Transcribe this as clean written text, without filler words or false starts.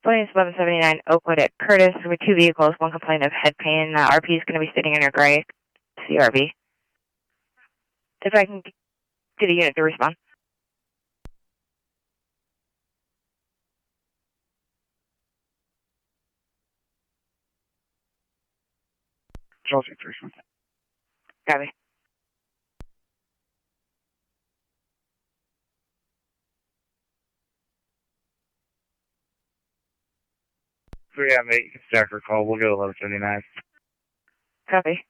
Floating 1179 Oakwood at Curtis with 2 vehicles, 1 complaint of head pain. RP is going to be sitting in your gray CRV. If I can get a unit to respond. Chelsea, first one. Copy. So yeah, mate, you can stack her call. We'll go 1179. Copy.